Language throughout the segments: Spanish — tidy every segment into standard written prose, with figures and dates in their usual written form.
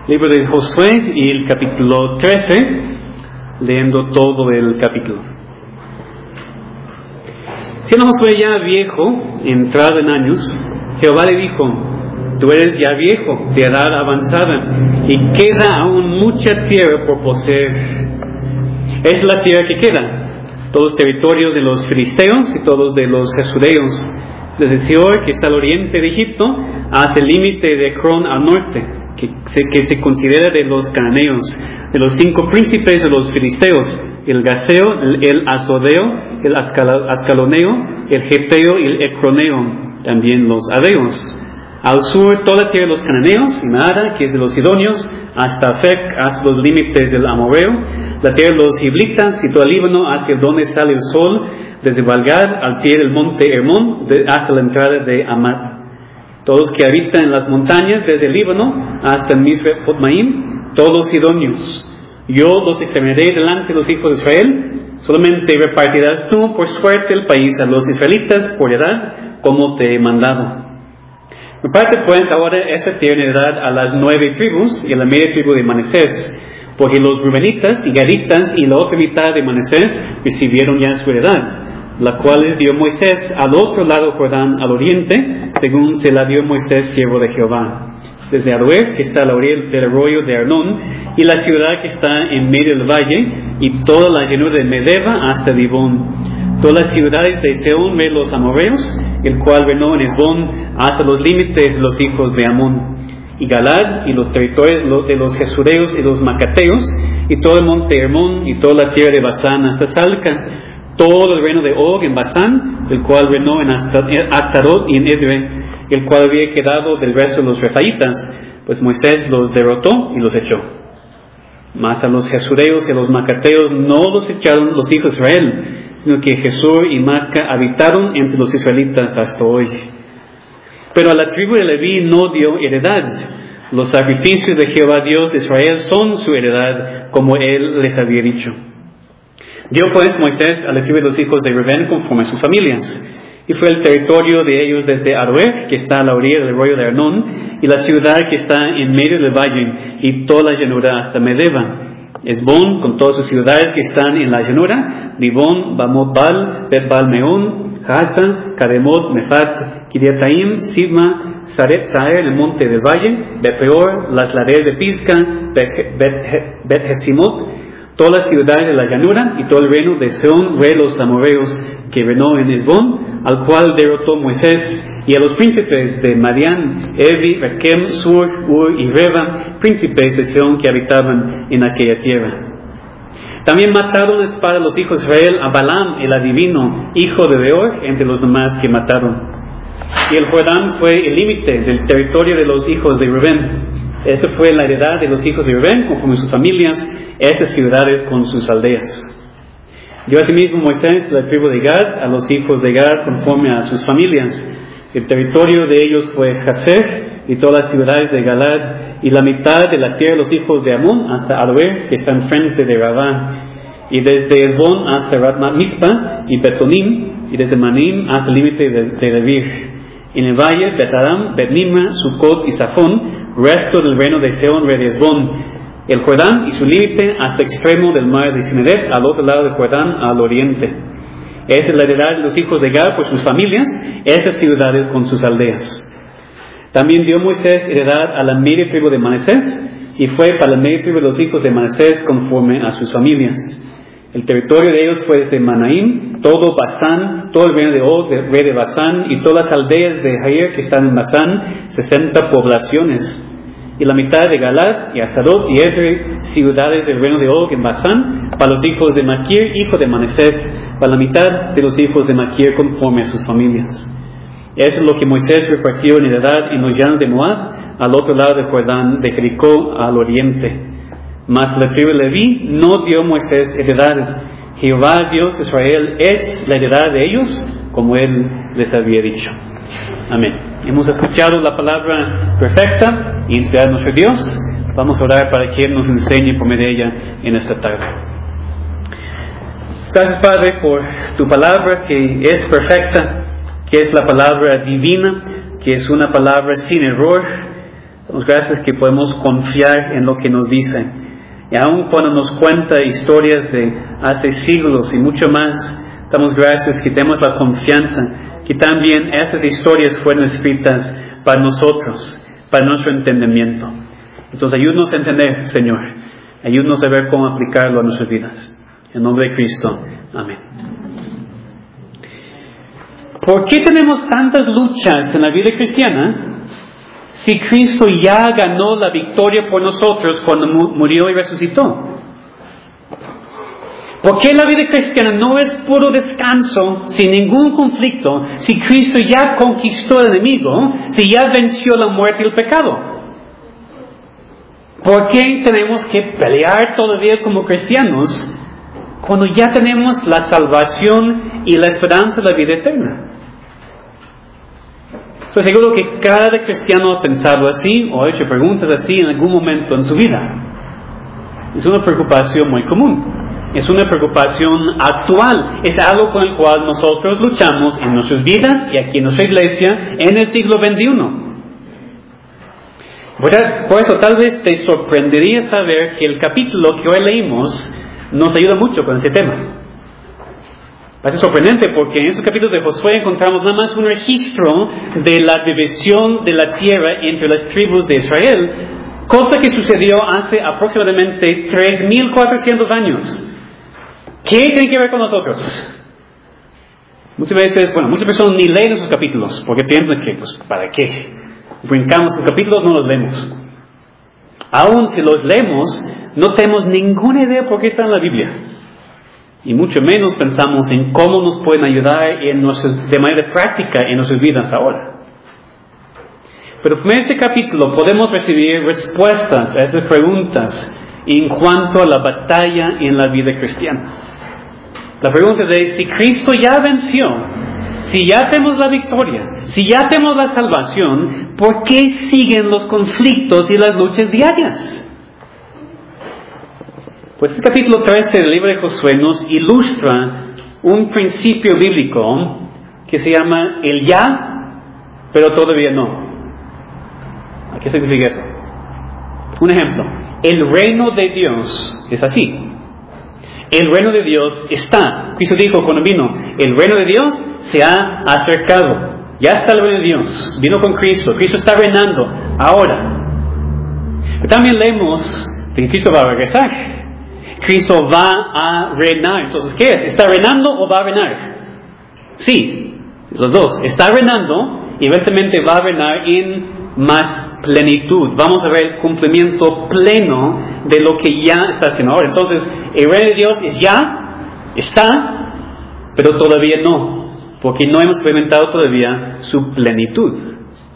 Libro de Josué y el capítulo 13, leyendo todo el capítulo. Siendo Josué ya viejo, entrado en años, Jehová le dijo: tú eres ya viejo, de edad avanzada, y queda aún mucha tierra por poseer. Es la tierra que queda, todos los territorios de los filisteos y todos de los jesureos, desde Seor, que está al oriente de Egipto, hasta el límite de Ecrón al norte, que se considera de los cananeos, de los 5 príncipes de los filisteos: el gaseo, el asodeo, el ascaloneo, el geteo y el ecroneo, también los adeos. Al sur toda la tierra de los cananeos, y Maara, que es de los sidonios, hasta Afec, hasta los límites del amorreo, la tierra de los giblitas y todo el Líbano, hacia donde sale el sol, desde Balgad al pie del monte Hermón, hasta la entrada de Amat. Todos los que habitan en las montañas, desde el Líbano hasta Misref Jotmaim, todos los sidonios. Yo los exterminaré delante de los hijos de Israel. Solamente repartirás tú por suerte el país a los israelitas por edad, como te he mandado. Reparte pues ahora esta tierra en heredad a las 9 tribus y a la media tribu de Manasés, porque los rubenitas y gaditas y la otra mitad de Manasés recibieron ya su heredad, la cual les dio Moisés al otro lado del Jordán, al oriente, según se la dio Moisés, siervo de Jehová. Desde Aroer, que está a la orilla del arroyo de Arnón, y la ciudad que está en medio del valle, y toda la llanura de Medeba hasta Dibón. Todas las ciudades de Seón, de los amorreos, el cual reinó en Esbón, hasta los límites de los hijos de Amón. Y Galad, y los territorios de los jesureos y los macateos, y todo el monte Hermón, y toda la tierra de Basán hasta Salca. Todo el reino de Og en Basán, el cual reinó en Astarot y en Edre, el cual había quedado del resto de los refaitas, pues Moisés los derrotó y los echó. Mas a los jesureos y a los macateos no los echaron los hijos de Israel, sino que Jesur y Maca habitaron entre los israelitas hasta hoy. Pero a la tribu de Leví no dio heredad. Los sacrificios de Jehová Dios de Israel son su heredad, como él les había dicho. Dio pues Moisés a la tribu de los hijos de Rubén conforme a sus familias, y fue el territorio de ellos desde Aroer, que está a la orilla del arroyo de Arnón, y la ciudad que está en medio del valle, y toda la llanura hasta Medeba. Esbón, con todas sus ciudades que están en la llanura, Dibón, Bamot-Bal, Bet-Bal-Meón, Jazda, Kademot, Mefat, Kiriataim, Sibma, Saret-Saer, el monte del valle, Bet-Peor, las laderas de Pisca, Bet-Jesimot, todas las ciudades de la llanura, y todo el reino de Seón, rey de los amorreos, que reinó en Esbón, al cual derrotó Moisés, y a los príncipes de Madián, Evi, Rekem, Sur, Ur y Reba, príncipes de Seón que habitaban en aquella tierra. También mataron a espada los hijos de Israel a Balaam, el adivino, hijo de Beor, entre los demás que mataron. Y el Jordán fue el límite del territorio de los hijos de Rubén. Esta fue la heredad de los hijos de Rubén, conforme a sus familias, estas ciudades con sus aldeas. Dio asimismo Moisés la tribu de Gad a los hijos de Gad conforme a sus familias. El territorio de ellos fue Jazer y todas las ciudades de Galad, y la mitad de la tierra de los hijos de Amón hasta Aroer, que está enfrente de Rabá, y desde Esbón hasta Ratmat-Mispa y Betonim, y desde Manim hasta el límite de Debir. En el valle, Bet-Adam, Bet-Nimra, Sucot y Safón, resto del reino de Seón, rey de Esbón. El Jordán y su límite hasta extremo del mar de Cineret, al otro lado del Jordán, al oriente. Esa es la heredad de los hijos de Gad por sus familias, esas ciudades con sus aldeas. También dio Moisés heredad a la media tribu de Manasés, y fue para la media tribu de los hijos de Manasés conforme a sus familias. El territorio de ellos fue desde Manaim, todo Basán, todo el reino de Og, rey de Basán, y todas las aldeas de Jair que están en Basán, 60 poblaciones. Y la mitad de Galad y Astarot y Edrei, ciudades del reino de Og en Basán, para los hijos de Maquir, hijo de Manasés, para la mitad de los hijos de Maquir conforme a sus familias. Eso es lo que Moisés repartió en heredad en los llanos de Moab, al otro lado del Jordán, de Jericó al oriente. Mas la tribu de Leví no dio Moisés heredad. Jehová Dios de Israel es la heredad de ellos, como él les había dicho. Amén. Hemos escuchado la palabra perfecta e inspirada de nuestro Dios. Vamos a orar para que Él nos enseñe por medio de ella en esta tarde. Gracias, Padre, por tu palabra que es perfecta, que es la palabra divina, que es una palabra sin error, Damos gracias que podemos confiar en lo que nos dice. Y aun cuando nos cuenta historias de hace siglos y mucho más, damos gracias que tenemos la confianza que también esas historias fueron escritas para nosotros, para nuestro entendimiento. Entonces ayúdanos a entender, Señor. Ayúdanos a ver cómo aplicarlo a nuestras vidas. En nombre de Cristo. Amén. ¿Por qué tenemos tantas luchas en la vida cristiana si Cristo ya ganó la victoria por nosotros cuando murió y resucitó? ¿Por qué la vida cristiana no es puro descanso, sin ningún conflicto, si Cristo ya conquistó al enemigo, si ya venció la muerte y el pecado? ¿Por qué tenemos que pelear todavía como cristianos cuando ya tenemos la salvación y la esperanza de la vida eterna? Estoy seguro que cada cristiano ha pensado así o ha hecho preguntas así en algún momento en su vida. Es una preocupación muy común. Es una preocupación actual. Es algo con el cual nosotros luchamos en nuestras vidas y aquí en nuestra iglesia en el siglo XXI. Por eso tal vez te sorprendería saber que el capítulo que hoy leímos nos ayuda mucho con ese tema. Es sorprendente porque en esos capítulos de Josué encontramos nada más un registro de la división de la tierra entre las tribus de Israel, cosa que sucedió hace aproximadamente 3.400 años. ¿Qué tiene que ver con nosotros? Muchas veces, muchas personas ni leen esos capítulos porque piensan que, ¿para qué? Brincamos los capítulos, no los leemos. Aún si los leemos, no tenemos ninguna idea por qué están en la Biblia. Y mucho menos pensamos en cómo nos pueden ayudar de manera práctica en nuestras vidas ahora. Pero en este capítulo podemos recibir respuestas a esas preguntas en cuanto a la batalla en la vida cristiana. La pregunta es, si Cristo ya venció, si ya tenemos la victoria, si ya tenemos la salvación, ¿por qué siguen los conflictos y las luchas diarias? Pues el capítulo 13 del libro de Josué nos ilustra un principio bíblico que se llama el ya, pero todavía no. ¿Qué significa eso? Un ejemplo, el reino de Dios es así. El reino de Dios está. Cristo dijo cuando vino, el reino de Dios se ha acercado. Ya está el reino de Dios. Vino con Cristo. Cristo está reinando ahora. Pero también leemos que Cristo va a regresar. Cristo va a reinar. Entonces, ¿qué es? ¿Está reinando o va a reinar? Sí, los dos. Está reinando y eventualmente va a reinar en más plenitud. Vamos a ver el cumplimiento pleno de lo que ya está haciendo ahora. Entonces, el reino de Dios es ya, está, pero todavía no, porque no hemos experimentado todavía su plenitud.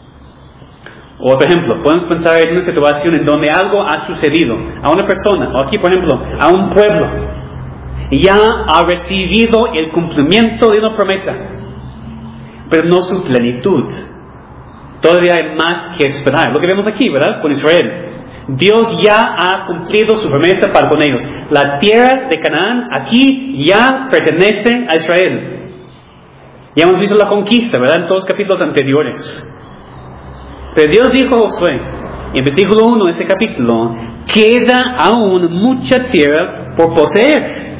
Otro ejemplo, podemos pensar en una situación en donde algo ha sucedido a una persona, o aquí por ejemplo, a un pueblo, y ya ha recibido el cumplimiento de una promesa, pero no su plenitud. Todavía hay más que esperar. Lo que vemos aquí, ¿verdad? Con Israel. Dios ya ha cumplido su promesa para con ellos. La tierra de Canaán aquí ya pertenece a Israel. Ya hemos visto la conquista, ¿verdad? En todos los capítulos anteriores. Pero Dios dijo a Josué, en versículo 1 de este capítulo, queda aún mucha tierra por poseer.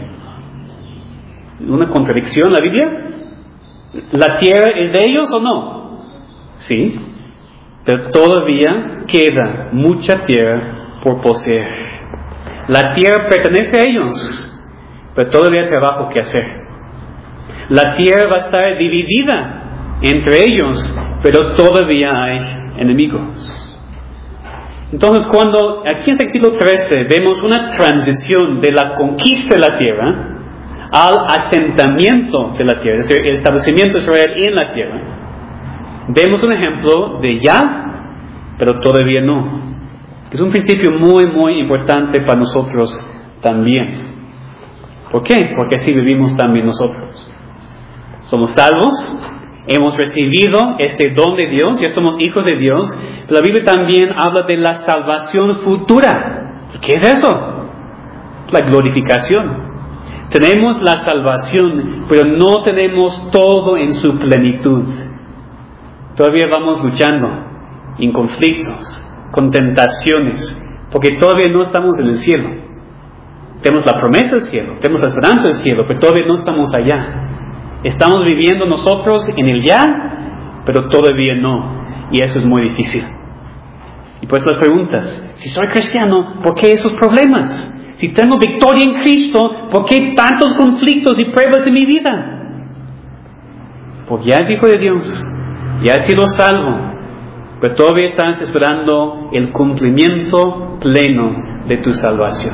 ¿Una contradicción en la Biblia? ¿La tierra es de ellos o no? Sí. Pero todavía queda mucha tierra por poseer. La tierra pertenece a ellos, pero todavía hay trabajo que hacer. La tierra va a estar dividida entre ellos, pero todavía hay enemigos. Entonces, cuando aquí en el capítulo 13 vemos una transición de la conquista de la tierra al asentamiento de la tierra, es decir, el establecimiento de Israel en la tierra, vemos un ejemplo de ya, pero todavía no. Es un principio muy, muy importante para nosotros también. ¿Por qué? Porque así vivimos también nosotros. Somos salvos, hemos recibido este don de Dios, ya somos hijos de Dios. Pero la Biblia también habla de la salvación futura. ¿Qué es eso? La glorificación. Tenemos la salvación, pero no tenemos todo en su plenitud. Todavía vamos luchando en conflictos, con tentaciones, porque todavía no estamos en el cielo. Tenemos la promesa del cielo, tenemos la esperanza del cielo, pero todavía no estamos allá. Estamos viviendo nosotros en el ya, pero todavía no, y eso es muy difícil. Y pues las preguntas: si soy cristiano, ¿por qué esos problemas? Si tengo victoria en Cristo, ¿por qué tantos conflictos y pruebas en mi vida? Porque ya es hijo de Dios, ya has sido salvo, pero todavía estás esperando el cumplimiento pleno de tu salvación.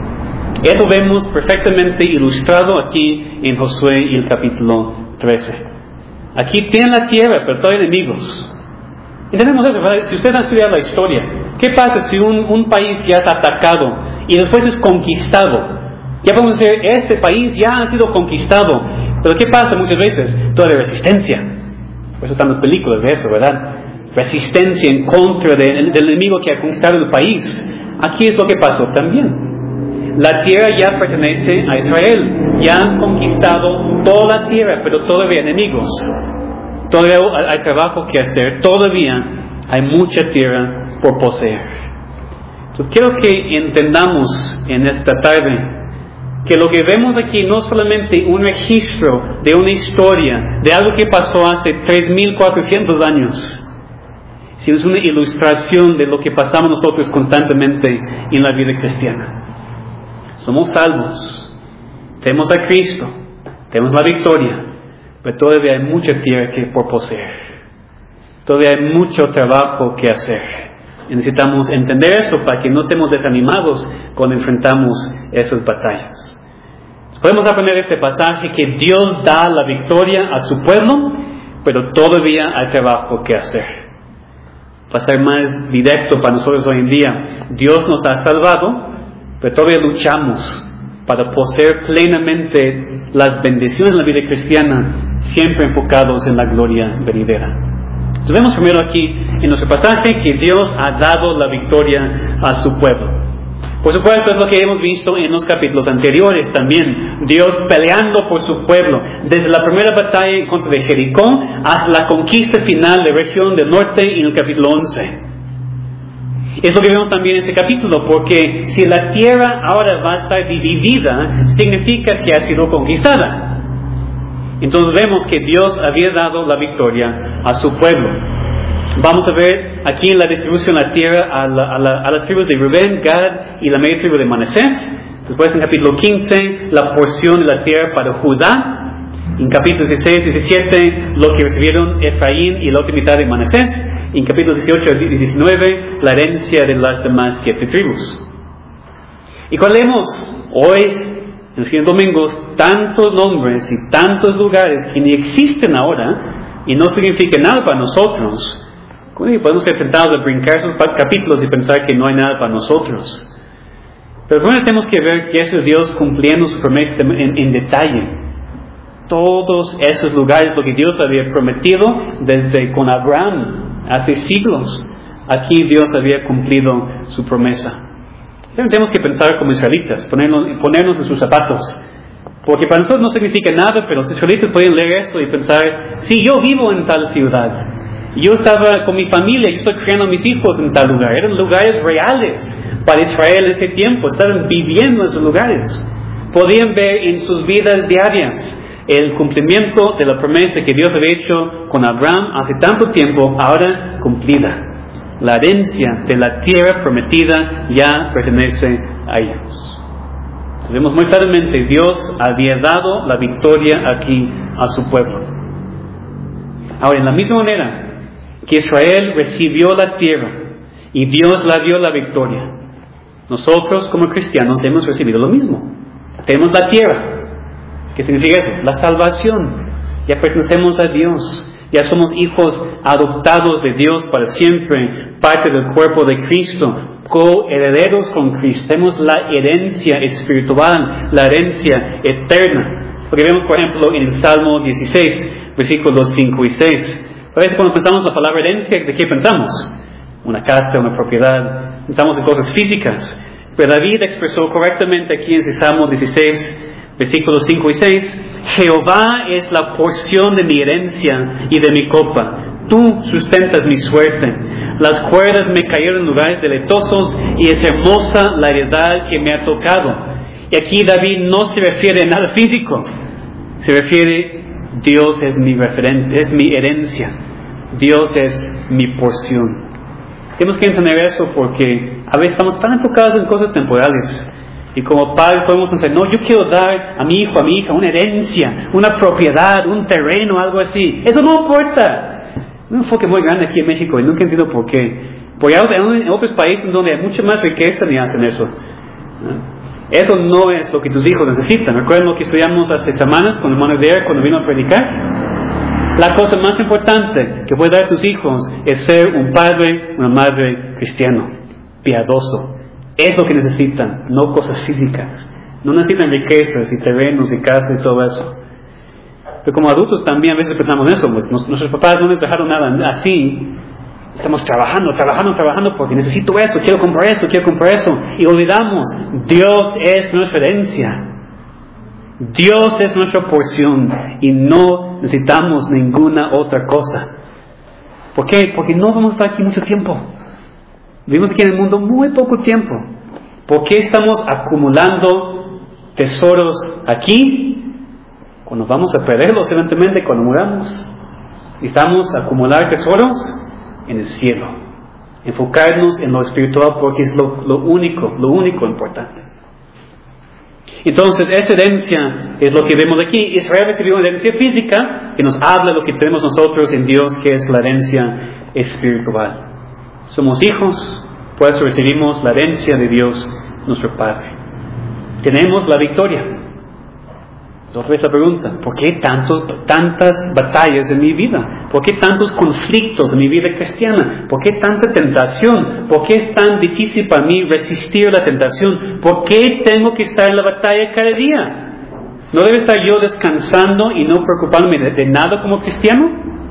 Eso vemos perfectamente ilustrado aquí en Josué y el capítulo 13. Aquí tienen la tierra, pero todavía enemigos. Entendemos eso, ¿verdad? Si ustedes han estudiado la historia, ¿qué pasa si un país ya está atacado y después es conquistado? Ya podemos decir, este país ya ha sido conquistado, pero ¿qué pasa muchas veces? Toda la resistencia. Por eso están las películas de eso, ¿verdad? Resistencia en contra del enemigo que ha conquistado el país. Aquí es lo que pasó también. La tierra ya pertenece a Israel. Ya han conquistado toda la tierra, pero todavía hay enemigos. Todavía hay trabajo que hacer. Todavía hay mucha tierra por poseer. Entonces quiero que entendamos en esta tarde que lo que vemos aquí no es solamente un registro de una historia, de algo que pasó hace 3,400 años, sino es una ilustración de lo que pasamos nosotros constantemente en la vida cristiana. Somos salvos, tenemos a Cristo, tenemos la victoria, pero todavía hay mucha tierra que por poseer. Todavía hay mucho trabajo que hacer. Y necesitamos entender eso para que no estemos desanimados cuando enfrentamos esas batallas. Podemos aprender este pasaje que Dios da la victoria a su pueblo, pero todavía hay trabajo que hacer. Para ser más directo para nosotros hoy en día, Dios nos ha salvado, pero todavía luchamos para poseer plenamente las bendiciones de la vida cristiana, siempre enfocados en la gloria venidera. Entonces vemos primero aquí en nuestro pasaje que Dios ha dado la victoria a su pueblo. Por supuesto, es lo que hemos visto en los capítulos anteriores también. Dios peleando por su pueblo, desde la primera batalla en contra de Jericó hasta la conquista final de la región del norte en el capítulo 11. Es lo que vemos también en este capítulo, porque si la tierra ahora va a estar dividida, significa que ha sido conquistada. Entonces vemos que Dios había dado la victoria a su pueblo. Vamos a ver aquí en la distribución de la tierra a las tribus de Rubén, Gad y la media tribu de Manasés. Después en capítulo 15 la porción de la tierra para Judá. En capítulos 16 y 17 lo que recibieron Efraín y la otra mitad de Manasés. En capítulos 18 y 19 la herencia de las demás 7 tribus. Y cuando leemos hoy, en los siguientes domingos, tantos nombres y tantos lugares que ni existen ahora y no significan nada para nosotros, podemos ser tentados a brincar esos capítulos y pensar que no hay nada para nosotros. Pero primero tenemos que ver que eso es Dios cumpliendo su promesa en detalle. Todos esos lugares, lo que Dios había prometido desde con Abraham hace siglos, aquí Dios había cumplido su promesa. Tenemos que pensar como israelitas, ponernos en sus zapatos, porque para nosotros no significa nada, pero los israelitas pueden leer eso y pensar: sí, yo vivo en tal ciudad, yo estaba con mi familia, yo estoy criando a mis hijos en tal lugar. Eran lugares reales para Israel en ese tiempo, estaban viviendo en esos lugares. Podían ver en sus vidas diarias el cumplimiento de la promesa que Dios había hecho con Abraham hace tanto tiempo, ahora cumplida. La herencia de la tierra prometida ya pertenece a ellos. Entonces vemos muy claramente, Dios había dado la victoria aquí a su pueblo. Ahora, en la misma manera que Israel recibió la tierra y Dios la dio la victoria, nosotros como cristianos hemos recibido lo mismo. Tenemos la tierra. ¿Qué significa eso? La salvación. Ya pertenecemos a Dios. Ya somos hijos adoptados de Dios para siempre, parte del cuerpo de Cristo, coherederos con Cristo. Tenemos la herencia espiritual, la herencia eterna. Porque vemos, por ejemplo, en el Salmo 16, versículos 5 y 6. A veces cuando pensamos la palabra herencia, ¿de qué pensamos? Una casa, una propiedad. Pensamos en cosas físicas. Pero David expresó correctamente aquí en ese Salmo 16, versículos 5 y 6, Jehová es la porción de mi herencia y de mi copa. Tú sustentas mi suerte. Las cuerdas me cayeron en lugares deleitosos y es hermosa la heredad que me ha tocado. Y aquí David no se refiere a nada físico. Se refiere, Dios es mi referente, es mi herencia. Dios es mi porción. Tenemos que entender eso porque a veces estamos tan enfocados en cosas temporales. Y como padres podemos pensar, no, yo quiero dar a mi hijo, a mi hija una herencia, una propiedad, un terreno, algo así. Eso no importa. Un enfoque muy grande aquí en México y nunca entiendo por qué. Porque en otros países donde hay mucha más riqueza ni hacen eso. Eso no es lo que tus hijos necesitan. ¿Recuerdan lo que estudiamos hace semanas con el hermano Dare cuando vino a predicar? La cosa más importante que puede dar a tus hijos es ser un padre, una madre cristiano, piadoso. Es lo que necesitan, no cosas físicas. No necesitan riquezas y terrenos y casas y todo eso. Pero como adultos también a veces pensamos en eso, pues nuestros papás no nos dejaron nada así. Estamos trabajando porque necesito eso, quiero comprar eso. Y olvidamos, Dios es nuestra herencia. Dios es nuestra porción y no necesitamos ninguna otra cosa. ¿Por qué? Porque no vamos a estar aquí mucho tiempo. Vivimos aquí en el mundo muy poco tiempo. ¿Por qué estamos acumulando tesoros aquí cuando vamos a perderlos eventualmente cuando muramos? Necesitamos acumular tesoros en el cielo. Enfocarnos en lo espiritual porque es lo único importante. Entonces, esa herencia es lo que vemos aquí. Israel recibió una herencia física que nos habla de lo que tenemos nosotros en Dios, que es la herencia espiritual. Somos hijos, por eso recibimos la herencia de Dios, nuestro Padre. Tenemos la victoria. Otra vez la pregunta, ¿por qué tantas batallas en mi vida? ¿Por qué tantos conflictos en mi vida cristiana? ¿Por qué tanta tentación? ¿Por qué es tan difícil para mí resistir la tentación? ¿Por qué tengo que estar en la batalla cada día? ¿No debe estar yo descansando y no preocupándome de nada como cristiano?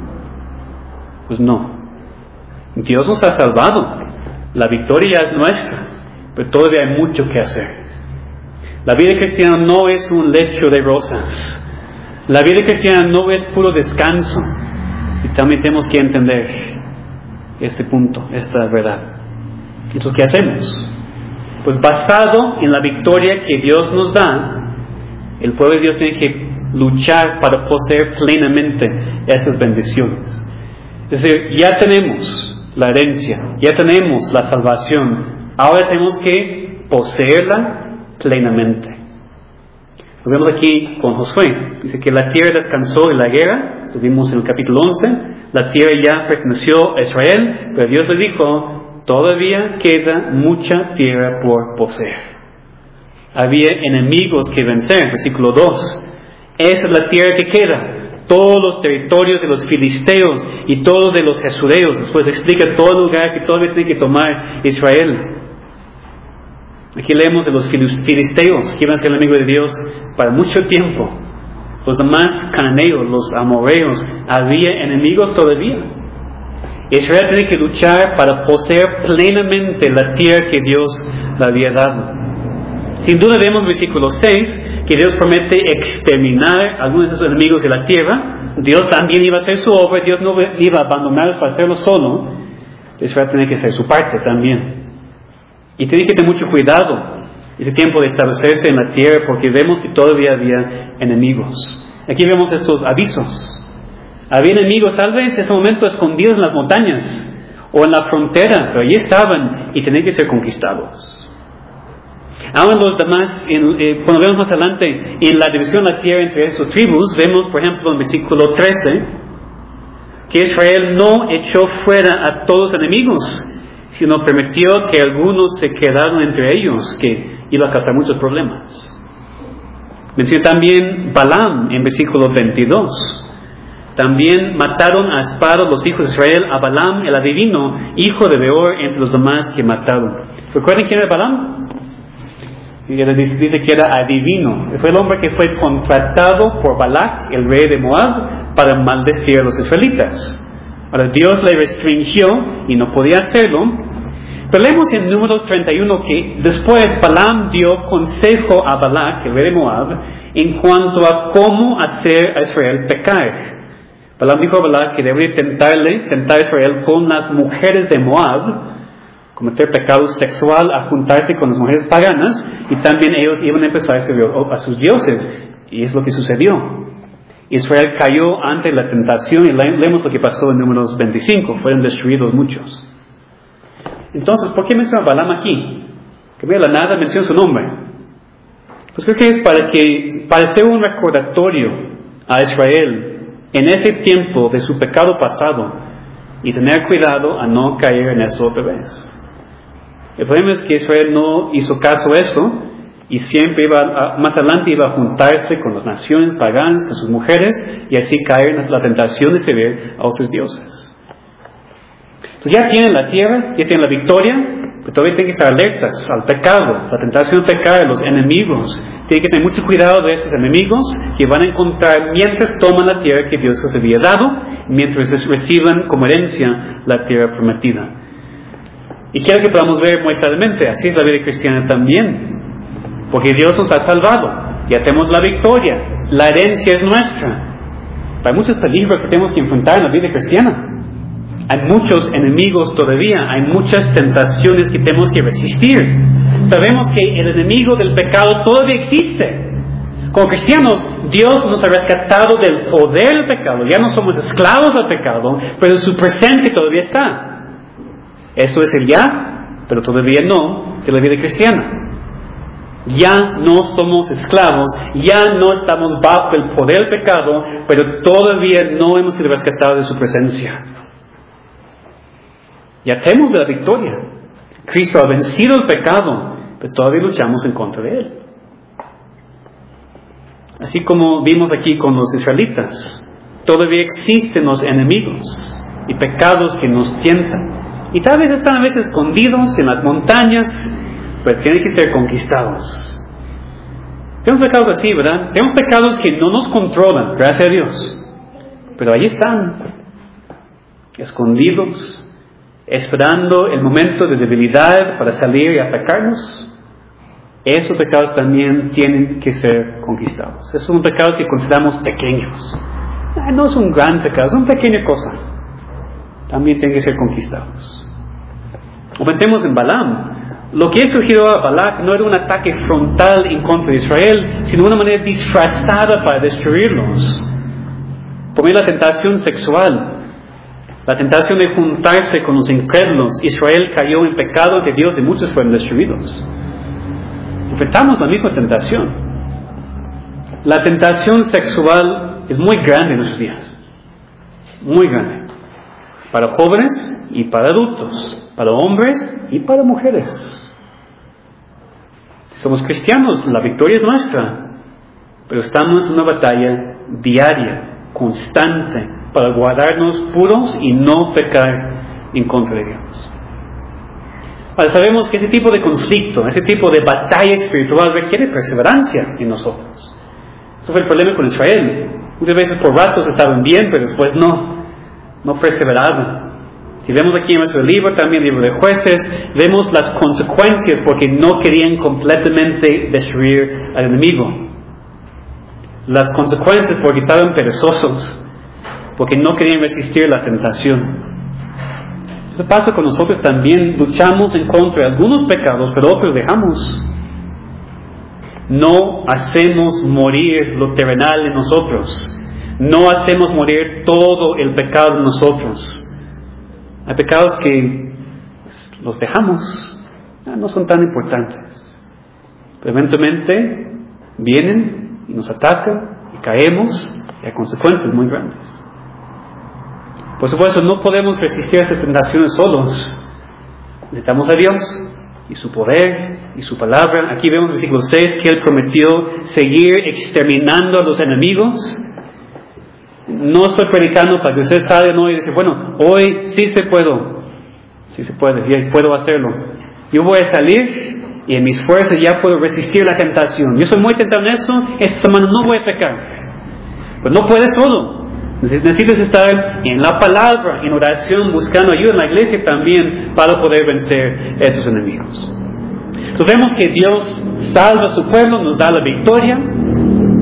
Pues no. Dios nos ha salvado. La victoria ya es nuestra, pero todavía hay mucho que hacer. La vida cristiana no es un lecho de rosas. La vida cristiana no es puro descanso. Y también tenemos que entender este punto, esta verdad. Entonces, ¿qué hacemos? Pues basado en la victoria que Dios nos da, el pueblo de Dios tiene que luchar para poseer plenamente esas bendiciones. Es decir, ya tenemos la herencia, ya tenemos la salvación, ahora tenemos que poseerla plenamente. Lo vemos aquí con Josué. Dice que la tierra descansó de la guerra. Lo vimos en el capítulo 11. La tierra ya perteneció a Israel, pero Dios les dijo, todavía queda mucha tierra por poseer. Había enemigos que vencer. Versículo 2. Esa es la tierra que queda. Todos los territorios de los filisteos y todos de los jesureos. Después explica todo el lugar que todavía tiene que tomar Israel. Aquí leemos de los filisteos, que iban a ser el enemigo de Dios para mucho tiempo. Los demás cananeos, los amorreos, había enemigos todavía. Israel tiene que luchar para poseer plenamente la tierra que Dios le había dado. Sin duda vemos en versículo 6 que Dios promete exterminar a algunos de esos enemigos de la tierra. Dios también iba a hacer su obra, Dios no iba a abandonarlos para hacerlo solo. Israel tiene que hacer su parte también. Y tiene que tener mucho cuidado ese tiempo de establecerse en la tierra porque vemos que todavía había enemigos. Aquí vemos estos avisos. Había enemigos tal vez en ese momento escondidos en las montañas o en la frontera, pero allí estaban y tenían que ser conquistados. Ahora los demás, cuando vemos más adelante en la división de la tierra entre esas tribus, vemos por ejemplo en versículo 13 que Israel no echó fuera a todos los enemigos, sino permitió que algunos se quedaran entre ellos, que iba a causar muchos problemas. Menciona también Balaam en versículo 22. También mataron a espada los hijos de Israel a Balaam, el adivino, hijo de Beor, entre los demás que mataron. ¿Recuerdan quién era Balaam? Dice que era adivino. Fue el hombre que fue contratado por Balac, el rey de Moab, para maldecir a los israelitas. Ahora Dios le restringió y no podía hacerlo. Pero leemos en Números 31 que después Balaam dio consejo a Balac, el rey de Moab, en cuanto a cómo hacer a Israel pecar. Balaam dijo a Balac que debería tentar a Israel con las mujeres de Moab, cometer pecado sexual, a juntarse con las mujeres paganas, y también ellos iban a empezar a servir a sus dioses, y es lo que sucedió. Israel cayó ante la tentación, y leemos lo que pasó en Números 25, fueron destruidos muchos. Entonces, ¿por qué menciona a Balaam aquí? Que de la nada menciona su nombre. Pues creo que es para hacer un recordatorio a Israel en ese tiempo de su pecado pasado y tener cuidado a no caer en eso otra vez. El problema es que Israel no hizo caso a eso y siempre más adelante iba a juntarse con las naciones paganas, con sus mujeres, y así caer en la tentación de servir a otros dioses. Entonces ya tienen la tierra, ya tienen la victoria, pero todavía tienen que estar alertas al pecado, la tentación de pecar, a los enemigos. Tienen que tener mucho cuidado de esos enemigos que van a encontrar mientras toman la tierra que Dios les había dado, mientras reciban como herencia la tierra prometida. Y quiero que podamos ver muy claramente, así es la vida cristiana también. Porque Dios nos ha salvado, ya tenemos la victoria, la herencia es nuestra. Hay muchos peligros que tenemos que enfrentar en la vida cristiana. Hay muchos enemigos todavía, hay muchas tentaciones que tenemos que resistir. Sabemos que el enemigo del pecado todavía existe. Como cristianos, Dios nos ha rescatado del poder del pecado. Ya no somos esclavos del pecado, pero su presencia todavía está. Esto es el ya, pero todavía no, de la vida cristiana. Ya no somos esclavos, ya no estamos bajo el poder del pecado, pero todavía no hemos sido rescatados de su presencia. Ya tenemos la victoria. Cristo ha vencido el pecado, pero todavía luchamos en contra de él. Así como vimos aquí con los israelitas, todavía existen los enemigos y pecados que nos tientan. Y tal vez están a veces escondidos en las montañas, pero tienen que ser conquistados. Tenemos pecados así, ¿verdad? Tenemos pecados que no nos controlan, gracias a Dios. Pero ahí están, escondidos, esperando el momento de debilidad para salir y atacarnos. Esos pecados también tienen que ser conquistados. Esos son pecados que consideramos pequeños. No es un gran pecado, es una pequeña cosa. También tienen que ser conquistados. O pensemos en Balaam. Lo que él sugirió a Balac no era un ataque frontal en contra de Israel, sino una manera disfrazada para destruirlos. Por medio de la tentación sexual, la tentación de juntarse con los incrédulos, Israel cayó en pecado ante Dios y muchos fueron destruidos. Enfrentamos la misma tentación. La tentación sexual es muy grande en nuestros días. Muy grande. Para jóvenes y para adultos. Para hombres y para mujeres. Si somos cristianos, la victoria es nuestra. Pero estamos en una batalla diaria, constante, para guardarnos puros y no pecar en contra de Dios. Ahora sabemos que ese tipo de conflicto, ese tipo de batalla espiritual requiere perseverancia en nosotros. Eso fue el problema con Israel. Muchas veces por ratos estaban bien, pero después no perseveraban. Si vemos aquí en nuestro libro, también el libro de Jueces, vemos las consecuencias porque no querían completamente destruir al enemigo. Las consecuencias porque estaban perezosos, porque no querían resistir la tentación. Eso pasa con nosotros también, luchamos en contra de algunos pecados, pero otros dejamos. No hacemos morir lo terrenal en nosotros. No hacemos morir todo el pecado en nosotros. Hay pecados que los dejamos, no son tan importantes. Pero eventualmente vienen y nos atacan y caemos y hay consecuencias muy grandes. Por supuesto, no podemos resistir a esas tentaciones solos. Necesitamos a Dios y su poder y su palabra. Aquí vemos en el versículo 6 que Él prometió seguir exterminando a los enemigos. No estoy predicando para que ustedes salgan hoy y dicen, bueno, hoy sí se puede, sí puedo hacerlo. Yo voy a salir y en mis fuerzas ya puedo resistir la tentación. Yo soy muy tentado en eso, esta semana no voy a pecar. Pues no puedes solo. Necesitas estar en la palabra, en oración, buscando ayuda en la iglesia también para poder vencer esos enemigos. Entonces vemos que Dios salva a su pueblo, nos da la victoria.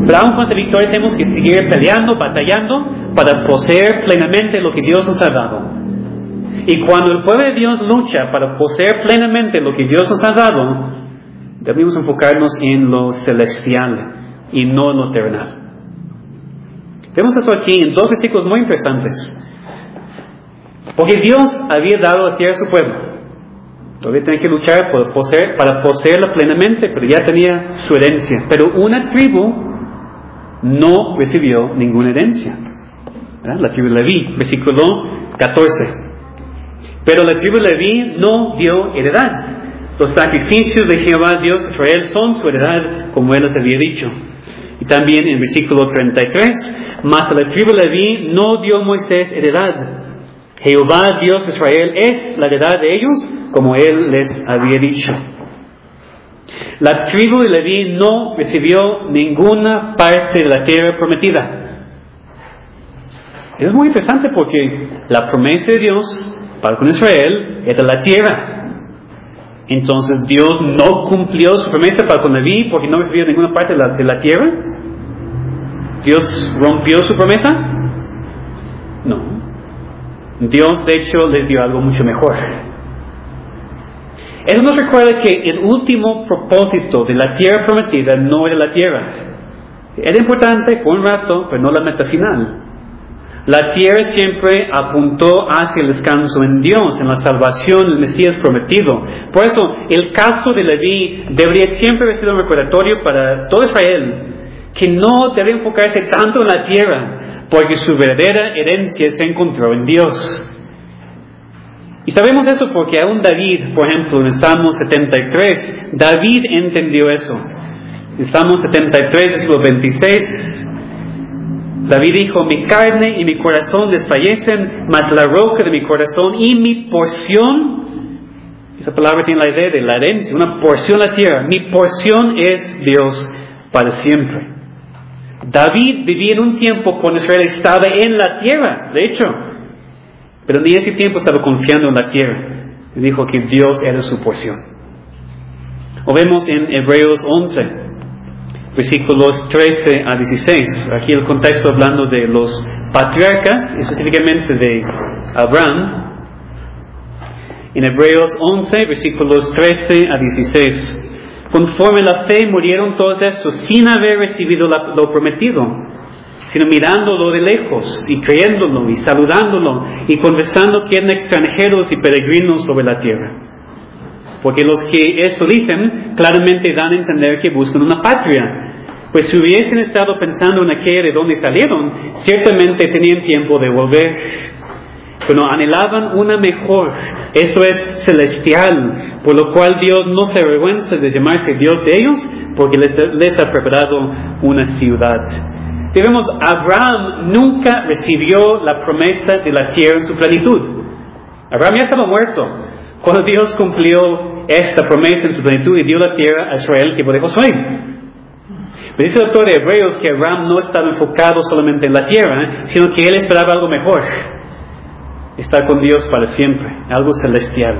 Pero aún con esa victoria tenemos que seguir peleando, batallando, para poseer plenamente lo que Dios nos ha dado. Y cuando el pueblo de Dios lucha para poseer plenamente lo que Dios nos ha dado, debemos enfocarnos en lo celestial y no en lo terrenal. Vemos eso aquí en dos versículos muy interesantes. Porque Dios había dado la tierra a su pueblo. Todavía tenía que luchar para poseerla plenamente, pero ya tenía su herencia. Pero una tribu no recibió ninguna herencia. ¿Verdad? La tribu de Leví, versículo 14. Pero la tribu de Leví no dio heredad. Los sacrificios de Jehová Dios de Israel son su heredad, como Él les había dicho. Y también en versículo 33, mas a la tribu de Leví no dio Moisés heredad. Jehová Dios de Israel es la heredad de ellos, como Él les había dicho. La tribu de Leví no recibió ninguna parte de la tierra prometida. Es muy interesante porque la promesa de Dios para con Israel era la tierra. Entonces Dios no cumplió su promesa para con Leví porque no recibió ninguna parte de la tierra. ¿Dios rompió su promesa? No. Dios de hecho les dio algo mucho mejor. Eso nos recuerda que el último propósito de la tierra prometida no era la tierra. Era importante por un rato, pero no la meta final. La tierra siempre apuntó hacia el descanso en Dios, en la salvación, el Mesías prometido. Por eso, el caso de Leví debería siempre haber sido un recordatorio para todo Israel, que no debe enfocarse tanto en la tierra, porque su verdadera herencia se encontró en Dios. Y sabemos eso porque aún David, por ejemplo, en Salmo 73, David entendió eso. En Salmo 73, versículo 26, David dijo: mi carne y mi corazón desfallecen, mas la roca de mi corazón y mi porción, esa palabra tiene la idea de la herencia, una porción de la tierra, mi porción es Dios para siempre. David vivía en un tiempo cuando Israel estaba en la tierra, de hecho, pero ni ese tiempo estaba confiando en la tierra. Y dijo que Dios era su porción. O vemos en Hebreos 11, versículos 13 a 16. Aquí el contexto hablando de los patriarcas, específicamente de Abraham. En Hebreos 11, versículos 13 a 16. Conforme la fe murieron todos estos sin haber recibido lo prometido, sino mirándolo de lejos y creyéndolo y saludándolo y confesando que eran extranjeros y peregrinos sobre la tierra. Porque los que esto dicen claramente dan a entender que buscan una patria, pues si hubiesen estado pensando en aquella de donde salieron, ciertamente tenían tiempo de volver. Pero anhelaban una mejor, esto es celestial, por lo cual Dios no se avergüenza de llamarse Dios de ellos, porque les ha preparado una ciudad. Si vemos, Abraham nunca recibió la promesa de la tierra en su plenitud. Abraham ya estaba muerto cuando Dios cumplió esta promesa en su plenitud y dio la tierra a Israel, tipo de Josué. Pero dice el autor de Hebreos que Abraham no estaba enfocado solamente en la tierra, sino que él esperaba algo mejor. Estar con Dios para siempre, algo celestial.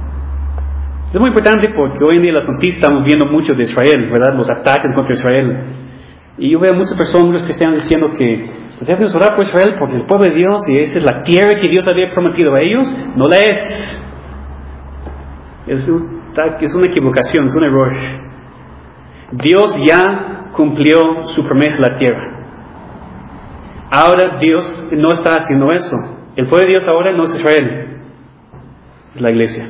Es muy importante porque hoy en día las noticias estamos viendo mucho de Israel, ¿verdad? Los ataques contra Israel. Y yo veo muchas personas que están diciendo que debemos orar por Israel porque el pueblo de Dios y esa es la tierra que Dios había prometido a ellos, no la es. Es una equivocación, es un error. Dios ya cumplió su promesa a la tierra. Ahora Dios no está haciendo eso. El pueblo de Dios ahora no es Israel, es la iglesia.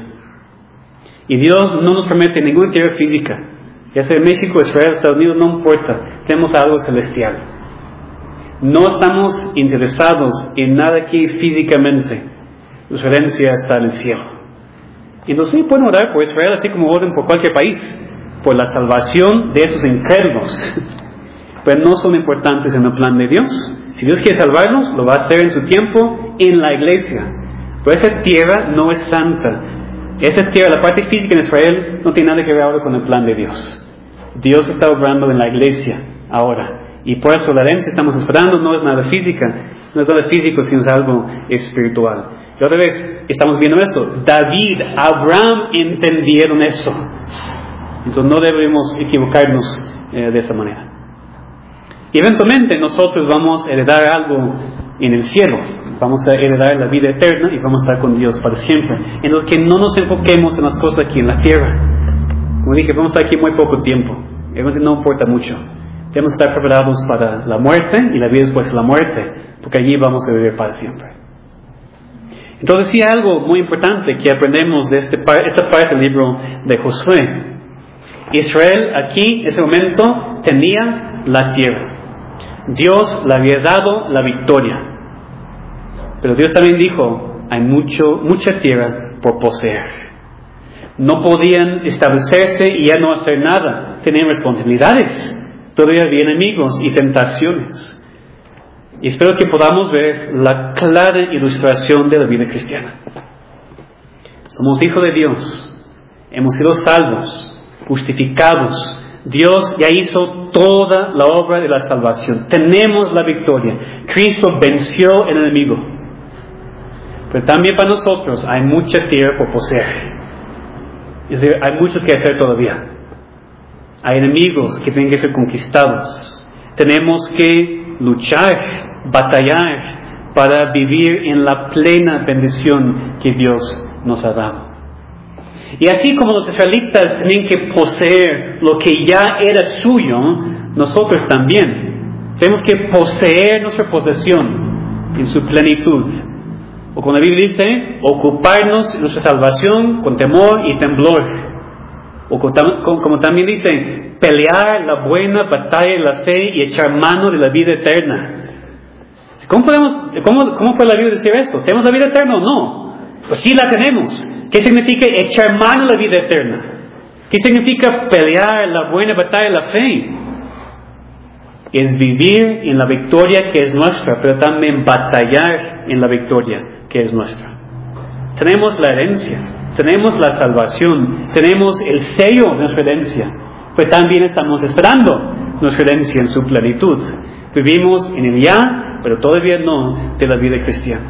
Y Dios no nos promete ninguna tierra física. Ya sea México, Israel, Estados Unidos, no importa. Tenemos algo celestial. No estamos interesados en nada aquí físicamente. Nuestra herencia está en el cielo. Entonces sí pueden orar por Israel así como oran por cualquier país, por la salvación de esos incrédulos. Pero no son importantes en el plan de Dios. Si Dios quiere salvarnos, lo va a hacer en su tiempo en la iglesia. Pero esa tierra no es santa. Esa tierra, la parte física en Israel, no tiene nada que ver ahora con el plan de Dios. Dios está obrando en la iglesia ahora. Y por eso la herencia que estamos esperando no es nada física. No es nada físico, sino es algo espiritual. Y otra vez, estamos viendo esto. David, Abraham entendieron eso. Entonces no debemos equivocarnos de esa manera. Y eventualmente nosotros vamos a heredar algo en el cielo. Vamos a heredar la vida eterna y vamos a estar con Dios para siempre. En los que no nos enfoquemos en las cosas aquí en la tierra. Como dije, vamos a estar aquí muy poco tiempo. Realmente no importa mucho. Debemos estar preparados para la muerte y la vida después de la muerte, porque allí vamos a vivir para siempre. Entonces sí hay algo muy importante que aprendemos de esta parte del libro de Josué. Israel aquí, en ese momento, tenía la tierra. Dios le había dado la victoria. Pero Dios también dijo, hay mucha tierra por poseer. No podían establecerse y ya no hacer nada. Tenían responsabilidades. Todavía había enemigos y tentaciones. Y espero que podamos ver la clara ilustración de la vida cristiana. Somos hijos de Dios. Hemos sido salvos, justificados. Dios ya hizo toda la obra de la salvación. Tenemos la victoria. Cristo venció el enemigo. Pero también para nosotros hay mucha tierra por poseer. Es decir, hay mucho que hacer todavía. Hay enemigos que tienen que ser conquistados. Tenemos que luchar, batallar para vivir en la plena bendición que Dios nos ha dado. Y así como los israelitas tenían que poseer lo que ya era suyo, nosotros también tenemos que poseer nuestra posesión en su plenitud. O como la Biblia dice, ocuparnos de nuestra salvación con temor y temblor. O como también dice, pelear la buena batalla de la fe y echar mano de la vida eterna. ¿Cómo puede la Biblia decir esto? ¿Tenemos la vida eterna o no? Pues sí la tenemos. ¿Qué significa echar mano de la vida eterna? ¿Qué significa pelear la buena batalla de la fe? Es vivir en la victoria que es nuestra, pero también batallar en la victoria que es nuestra. Tenemos la herencia, tenemos la salvación, tenemos el sello de nuestra herencia, pero también estamos esperando nuestra herencia en su plenitud. Vivimos en el ya, pero todavía no de la vida cristiana.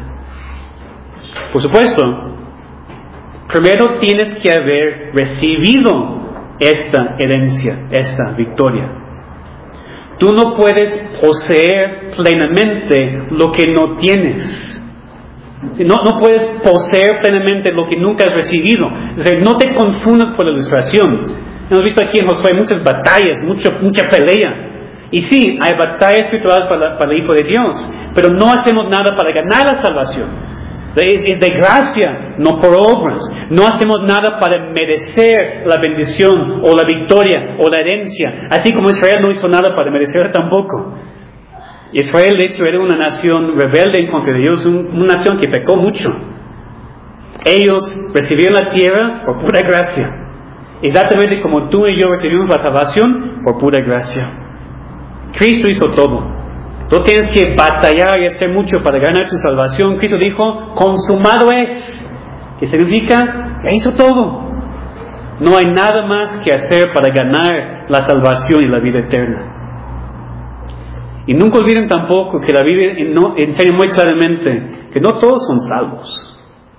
Por supuesto, primero tienes que haber recibido esta herencia, esta victoria. Tú no puedes poseer plenamente lo que no tienes. No puedes poseer plenamente lo que nunca has recibido. Es decir, no te confundas por la ilustración. Hemos visto aquí en Josué muchas batallas, mucha pelea. Y sí, hay batallas espirituales para el Hijo de Dios, pero no hacemos nada para ganar la salvación. Es de gracia, no por obras. No hacemos nada para merecer la bendición o la victoria o la herencia, así como Israel no hizo nada para merecer tampoco. Israel, de hecho, era una nación rebelde en contra de Dios, una nación que pecó mucho. Ellos recibieron la tierra por pura gracia, exactamente como tú y yo recibimos la salvación por pura gracia. Cristo hizo todo. Tú tienes que batallar y hacer mucho para ganar tu salvación. Cristo dijo, consumado es. ¿Qué significa? Ya hizo todo. No hay nada más que hacer para ganar la salvación y la vida eterna. Y nunca olviden tampoco que la Biblia enseña muy claramente que no todos son salvos.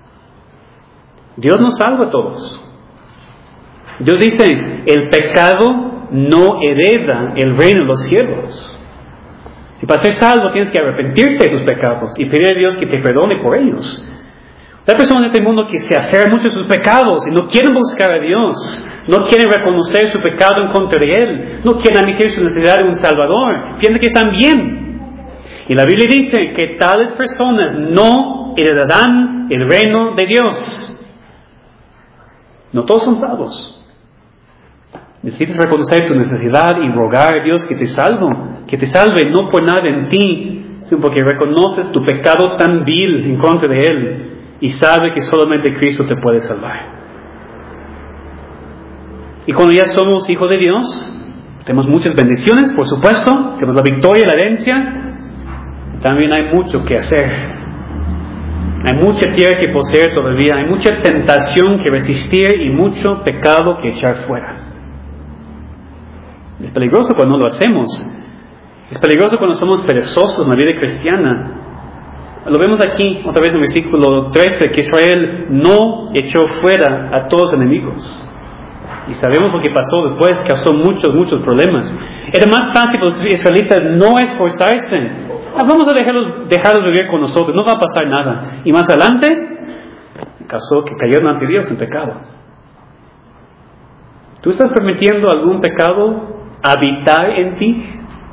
Dios no salva a todos. Dios dice, el pecado no hereda el reino de los cielos. Y para ser salvo tienes que arrepentirte de tus pecados y pedir a Dios que te perdone por ellos. Hay personas en este mundo que se aferran mucho a sus pecados y no quieren buscar a Dios, no quieren reconocer su pecado en contra de Él, no quieren admitir su necesidad de un Salvador, piensan que están bien. Y la Biblia dice que tales personas no heredarán el reino de Dios. No todos son salvos. Necesitas reconocer tu necesidad y rogar a Dios que te salve, no por nada en ti, sino porque reconoces tu pecado tan vil en contra de Él y sabe que solamente Cristo te puede salvar. Y cuando ya somos hijos de Dios, tenemos muchas bendiciones, por supuesto, tenemos la victoria y la herencia, también hay mucho que hacer. Hay mucha tierra que poseer todavía, hay mucha tentación que resistir y mucho pecado que echar fuera. Es peligroso cuando no lo hacemos. Es peligroso cuando somos perezosos en la vida cristiana. Lo vemos aquí, otra vez en el versículo 13, que Israel no echó fuera a todos los enemigos. Y sabemos lo que pasó después, causó muchos problemas. Era más fácil para los israelitas no esforzarse. Vamos a dejarlos vivir con nosotros, no va a pasar nada. Y más adelante, causó que cayeron ante Dios en pecado. ¿Tú estás permitiendo algún pecado habitar en ti?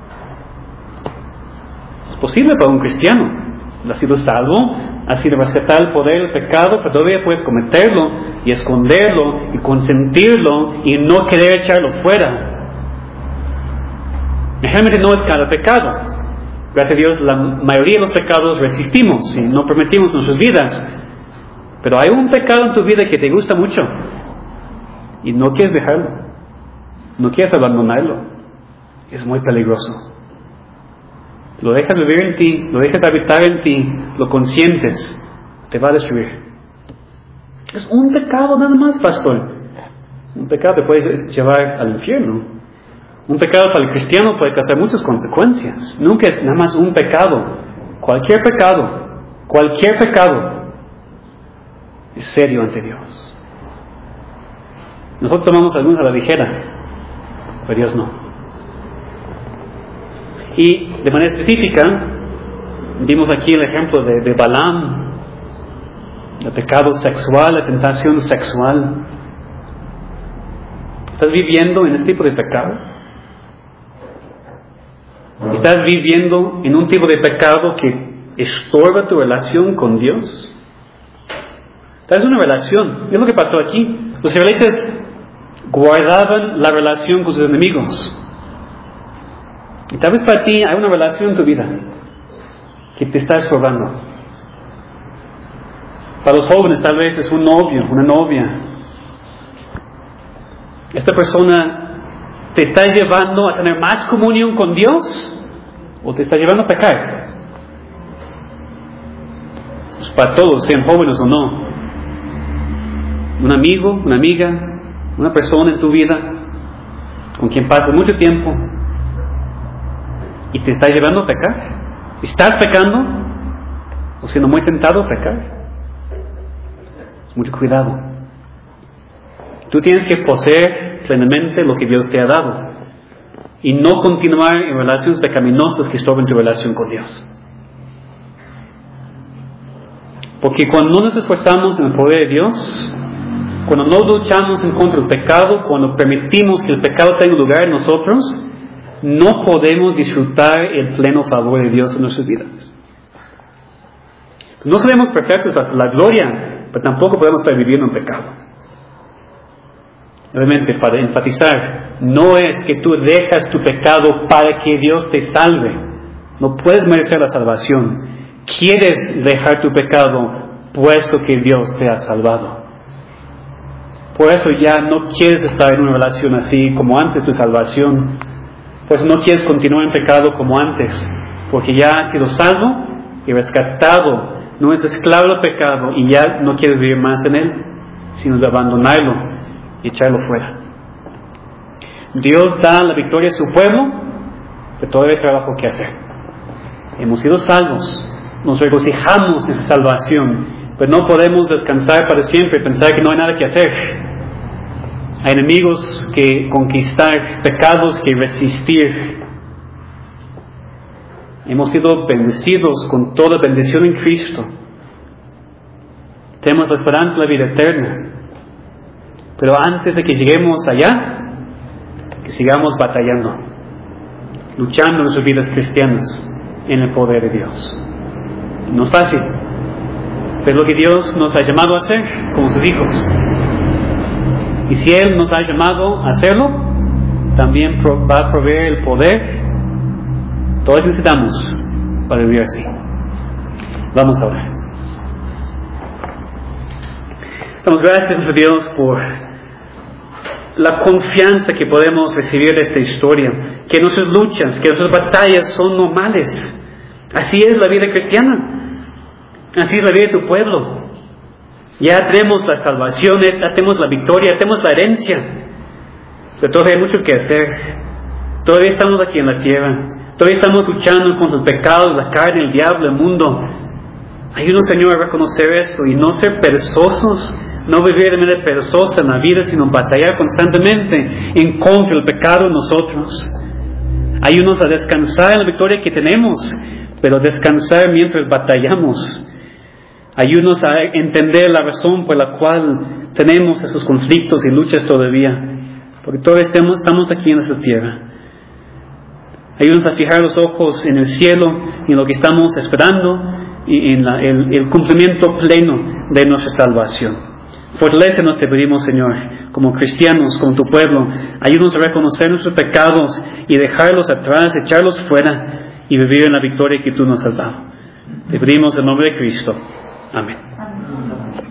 Es posible para un cristiano. Ha sido salvo, ha sido rescatar el poder del pecado, pero todavía puedes cometerlo y esconderlo y consentirlo y no querer echarlo fuera. Realmente no es cada pecado. Gracias a Dios, la mayoría de los pecados resistimos y no permitimos nuestras vidas. Pero hay un pecado en tu vida que te gusta mucho y no quieres dejarlo, no quieres abandonarlo. Es muy peligroso. Lo dejas vivir en ti, lo dejas habitar en ti, lo consientes, te va a destruir. Es un pecado nada más, pastor. Un pecado te puede llevar al infierno. Un pecado para el cristiano puede causar muchas consecuencias. Nunca es nada más un pecado. Cualquier pecado es serio ante Dios. Nosotros tomamos algunos a la ligera, pero Dios no. Y de manera específica, vimos aquí el ejemplo de Balaam, el pecado sexual, la tentación sexual. ¿Estás viviendo en este tipo de pecado? ¿Estás viviendo en un tipo de pecado que estorba tu relación con Dios? Es una relación. Es lo que pasó aquí. Los israelitas guardaban la relación con sus enemigos. Y tal vez para ti hay una relación en tu vida que te está estorbando. Para los jóvenes tal vez es un novio, una novia. Esta persona te está llevando a tener más comunión con Dios o te está llevando a pecar. Pues para todos, sean jóvenes o no. Un amigo, una amiga, una persona en tu vida con quien pasas mucho tiempo y te está llevando a pecar. ¿Estás pecando o siendo muy tentado a pecar? Mucho cuidado. Tú tienes que poseer plenamente lo que Dios te ha dado y no continuar en relaciones pecaminosas que estorben tu relación con Dios. Porque cuando no nos esforzamos en el poder de Dios, cuando no luchamos en contra del pecado, cuando permitimos que el pecado tenga lugar en nosotros, no podemos disfrutar el pleno favor de Dios en nuestras vidas. No seremos perfectos hasta la gloria, pero tampoco podemos estar viviendo en pecado. Obviamente, para enfatizar, no es que tú dejas tu pecado para que Dios te salve. No puedes merecer la salvación. Quieres dejar tu pecado puesto que Dios te ha salvado. Por eso ya no quieres estar en una relación así como antes de tu salvación. Por eso no quieres continuar en pecado como antes, porque ya has sido salvo y rescatado. No es esclavo del pecado y ya no quieres vivir más en él, sino de abandonarlo y echarlo fuera. Dios da la victoria a su pueblo, pero todavía hay trabajo que hacer. Hemos sido salvos, nos regocijamos en salvación, pero no podemos descansar para siempre y pensar que no hay nada que hacer. Hay enemigos que conquistar, pecados que resistir. Hemos sido bendecidos con toda bendición en Cristo. Tenemos la esperanza de la vida eterna. Pero antes de que lleguemos allá, que sigamos batallando, luchando en nuestras vidas cristianas en el poder de Dios. No es fácil, pero es lo que Dios nos ha llamado a hacer como sus hijos. Y si Él nos ha llamado a hacerlo, también va a proveer el poder. Todos necesitamos para vivir así. Vamos a orar. Damos gracias a Dios por la confianza que podemos recibir de esta historia, que nuestras luchas, que nuestras batallas son normales. Así es la vida cristiana, así es la vida de tu pueblo. Ya tenemos la salvación, ya tenemos la victoria, ya tenemos la herencia, pero todavía hay mucho que hacer. Todavía estamos aquí en la tierra, todavía estamos luchando contra el pecado, la carne, el diablo, el mundo. Ayúdanos, Señor, a reconocer esto y no ser perezosos, no vivir de manera perezosa en la vida, sino batallar constantemente en contra del pecado en nosotros. Ayúdanos a descansar en la victoria que tenemos, pero descansar mientras batallamos. Ayúdanos a entender la razón por la cual tenemos esos conflictos y luchas todavía, porque todavía estamos aquí en esta tierra. Ayúdanos a fijar los ojos en el cielo y en lo que estamos esperando y en el cumplimiento pleno de nuestra salvación. Fortalécenos, te pedimos, Señor, como cristianos, como tu pueblo. Ayúdanos a reconocer nuestros pecados y dejarlos atrás, echarlos fuera y vivir en la victoria que tú nos has dado. Te pedimos en nombre de Cristo. Amén.